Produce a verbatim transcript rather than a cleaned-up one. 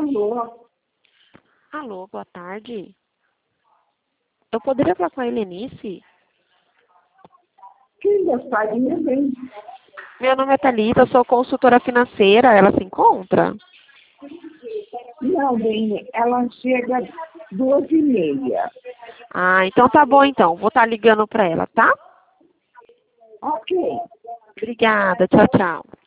Alô? Alô, boa tarde. Eu poderia falar com a Helenice? Quem gostaria, bem? Meu nome é Thalita, eu sou consultora financeira. Ela se encontra? Não, bem, ela chega às duas e meia. Ah, então tá bom então. Vou estar ligando para ela, tá? Ok. Obrigada. Tchau, tchau.